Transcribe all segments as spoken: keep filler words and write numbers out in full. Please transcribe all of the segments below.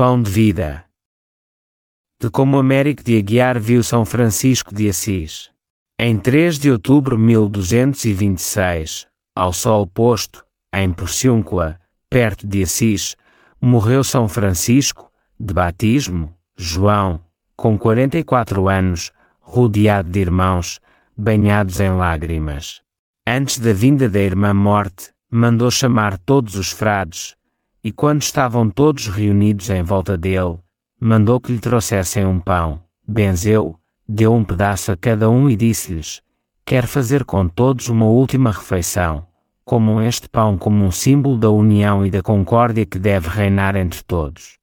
Pão de vida. De como Américo de Aguiar viu São Francisco de Assis. Em três de outubro de mil duzentos e vinte e seis, ao sol posto, em Porciúncula, perto de Assis, morreu São Francisco, de batismo, João, com quarenta e quatro anos, rodeado de irmãos, banhados em lágrimas. Antes da vinda da irmã morte, mandou chamar todos os frades, e quando estavam todos reunidos em volta dele, mandou que lhe trouxessem um pão, benzeu, deu um pedaço a cada um e disse-lhes: quero fazer com todos uma última refeição, comam este pão como um símbolo da união e da concórdia que deve reinar entre todos.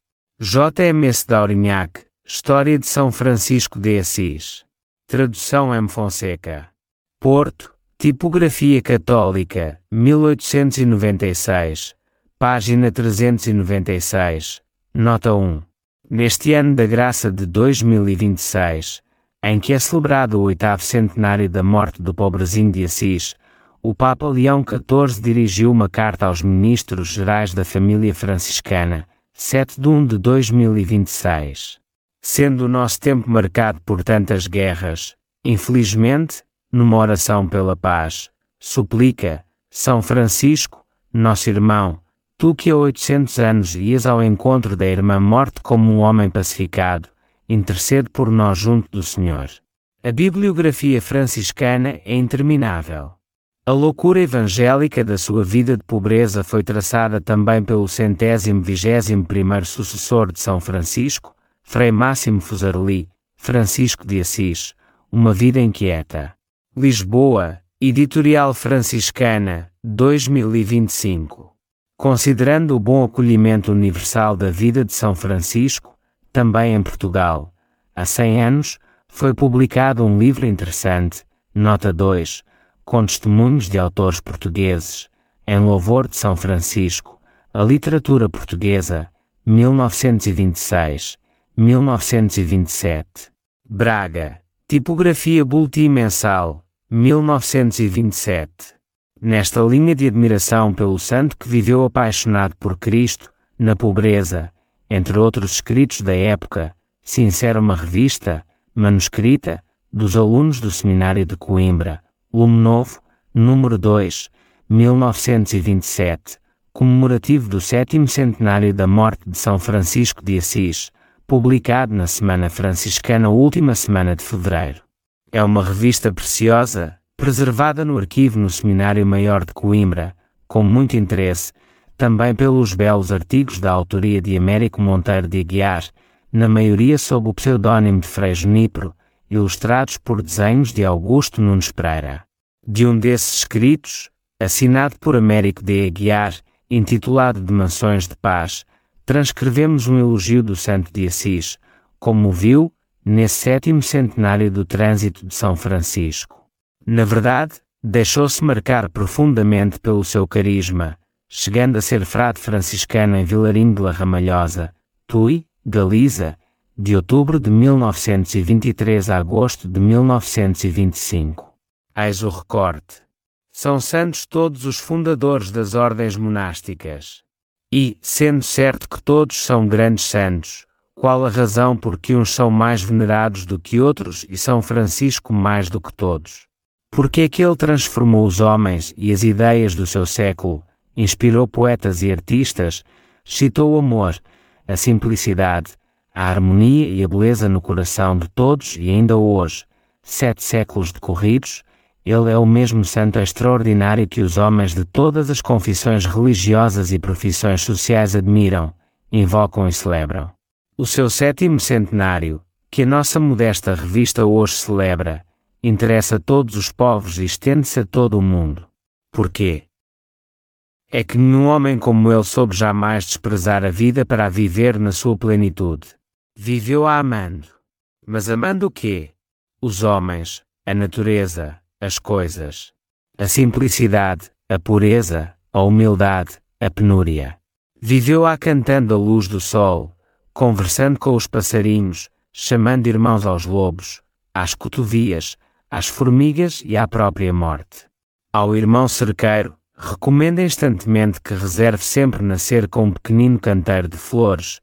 J M S Daurignac, História de São Francisco de Assis. Tradução M. Fonseca. Porto, Tipografia Católica, mil oitocentos e noventa e seis, página trezentos e noventa e seis, nota um. Neste ano da graça de dois mil e vinte e seis, em que é celebrado o oitavo centenário da morte do pobrezinho de Assis, o Papa Leão quatorze dirigiu uma carta aos ministros gerais da família franciscana, sete de um de dois mil e vinte e seis. Sendo o nosso tempo marcado por tantas guerras, infelizmente, numa oração pela paz, suplica, São Francisco, nosso irmão, tu que há oitocentos anos ias ao encontro da irmã morte como um homem pacificado, intercede por nós junto do Senhor. A bibliografia franciscana é interminável. A loucura evangélica da sua vida de pobreza foi traçada também pelo centésimo vigésimo primeiro sucessor de São Francisco, Frei Máximo Fusaroli, Francisco de Assis, Uma Vida Inquieta. Lisboa, Editorial Franciscana, dois mil e vinte e cinco. Considerando o bom acolhimento universal da vida de São Francisco, também em Portugal, há cem anos, foi publicado um livro interessante, nota dois, com testemunhos de autores portugueses, em louvor de São Francisco, a literatura portuguesa, mil novecentos e vinte e seis a mil novecentos e vinte e sete. Braga, Tipografia Boletim Mensal, mil novecentos e vinte e sete. Nesta linha de admiração pelo santo que viveu apaixonado por Cristo, na pobreza, entre outros escritos da época, se insere uma revista, manuscrita, dos alunos do Seminário de Coimbra, Lume Novo, número dois, mil novecentos e vinte e sete, comemorativo do sétimo centenário da morte de São Francisco de Assis, publicado na Semana Franciscana última semana de fevereiro. É uma revista preciosa, preservada no arquivo no Seminário Maior de Coimbra, com muito interesse, também pelos belos artigos da autoria de Américo Monteiro de Aguiar, na maioria sob o pseudónimo de Frei Junípero, ilustrados por desenhos de Augusto Nunes Pereira. De um desses escritos, assinado por Américo de Aguiar, intitulado De Mansões de Paz, transcrevemos um elogio do Santo de Assis, como o viu, nesse sétimo centenário do trânsito de São Francisco. Na verdade, deixou-se marcar profundamente pelo seu carisma, chegando a ser frade franciscano em Vilarinho de la Ramalhosa, Tui, Galiza, de outubro de mil novecentos e vinte e três a agosto de mil novecentos e vinte e cinco. Eis o recorte. São santos todos os fundadores das ordens monásticas. E, sendo certo que todos são grandes santos, qual a razão por que uns são mais venerados do que outros e São Francisco mais do que todos? Porque é que ele transformou os homens e as ideias do seu século, inspirou poetas e artistas, excitou o amor, a simplicidade, a harmonia e a beleza no coração de todos e ainda hoje, sete séculos decorridos, ele é o mesmo santo extraordinário que os homens de todas as confissões religiosas e profissões sociais admiram, invocam e celebram. O seu sétimo centenário, que a nossa modesta revista hoje celebra, interessa a todos os povos e estende-se a todo o mundo. Porquê? É que nenhum homem como ele soube jamais desprezar a vida para a viver na sua plenitude. Viveu-a amando. Mas amando o quê? Os homens, a natureza, as coisas, a simplicidade, a pureza, a humildade, a penúria. Viveu-a cantando a luz do sol, conversando com os passarinhos, chamando irmãos aos lobos, às cotovias, às formigas e à própria morte. Ao irmão cerqueiro, recomenda instantemente que reserve sempre nascer com um pequenino canteiro de flores,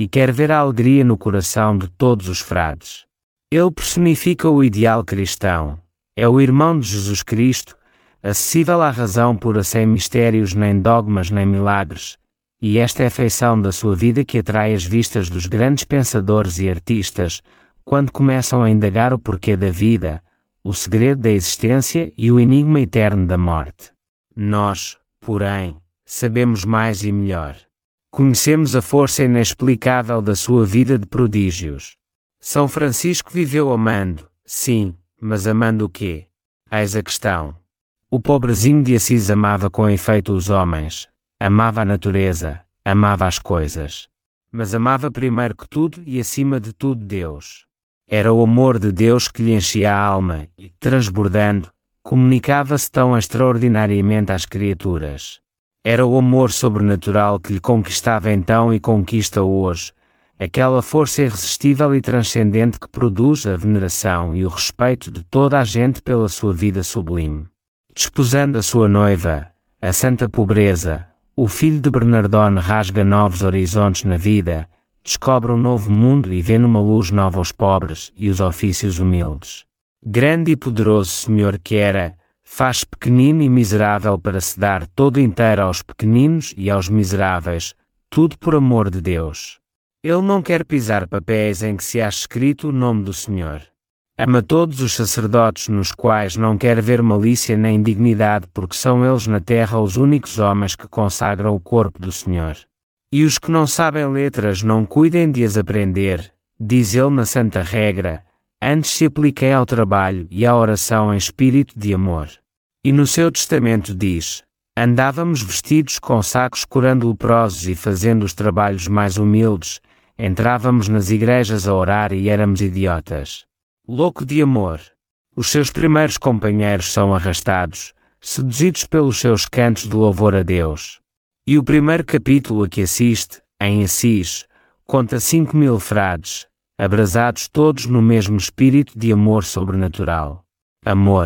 e quer ver a alegria no coração de todos os frades. Ele personifica o ideal cristão. É o irmão de Jesus Cristo, acessível à razão pura, sem mistérios, nem dogmas, nem milagres. E esta é a feição da sua vida que atrai as vistas dos grandes pensadores e artistas, quando começam a indagar o porquê da vida, o segredo da existência e o enigma eterno da morte. Nós, porém, sabemos mais e melhor. Conhecemos a força inexplicável da sua vida de prodígios. São Francisco viveu amando, sim, mas amando o quê? Eis a questão. O pobrezinho de Assis amava com efeito os homens, amava a natureza, amava as coisas. Mas amava primeiro que tudo e acima de tudo Deus. Era o amor de Deus que lhe enchia a alma e, transbordando, comunicava-se tão extraordinariamente às criaturas. Era o amor sobrenatural que lhe conquistava então e conquista hoje, aquela força irresistível e transcendente que produz a veneração e o respeito de toda a gente pela sua vida sublime. Desposando a sua noiva, a santa pobreza, o filho de Bernardone rasga novos horizontes na vida, descobre um novo mundo e vê numa luz nova os pobres e os ofícios humildes. Grande e poderoso Senhor que era, faz pequenino e miserável para se dar todo inteiro aos pequeninos e aos miseráveis, tudo por amor de Deus. Ele não quer pisar papéis em que se ache escrito o nome do Senhor. Ama todos os sacerdotes nos quais não quer ver malícia nem indignidade, porque são eles na terra os únicos homens que consagram o corpo do Senhor. E os que não sabem letras não cuidem de as aprender, diz ele na santa regra, antes se apliquem ao trabalho e à oração em espírito de amor. E no seu testamento diz, andávamos vestidos com sacos curando leprosos e fazendo os trabalhos mais humildes, entrávamos nas igrejas a orar e éramos idiotas. Louco de amor. Os seus primeiros companheiros são arrastados, seduzidos pelos seus cantos de louvor a Deus. E o primeiro capítulo a que assiste, em Assis, conta cinco mil frades, abrasados todos no mesmo espírito de amor sobrenatural. Amor.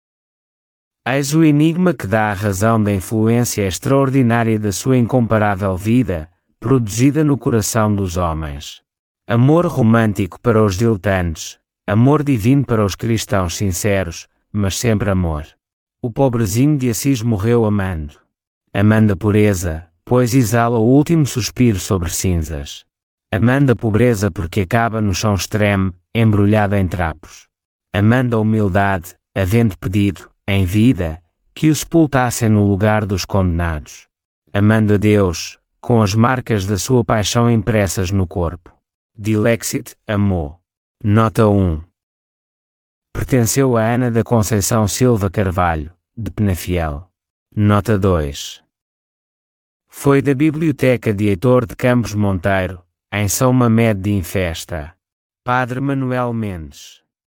Eis o enigma que dá a razão da influência extraordinária da sua incomparável vida, produzida no coração dos homens. Amor romântico para os diletantes, amor divino para os cristãos sinceros, mas sempre amor. O pobrezinho de Assis morreu amando. Amando a pureza, pois exala o último suspiro sobre cinzas. Amando a pobreza porque acaba no chão extremo, embrulhada em trapos. Amando a humildade, havendo pedido, em vida, que o sepultassem no lugar dos condenados. Amando a Deus, com as marcas da sua paixão impressas no corpo. Dilexit, amou. Nota um. Pertenceu a Ana da Conceição Silva Carvalho, de Penafiel. Nota dois. Foi da Biblioteca de Heitor de Campos Monteiro, em São Mamede de Infesta. Padre Manuel Mendes.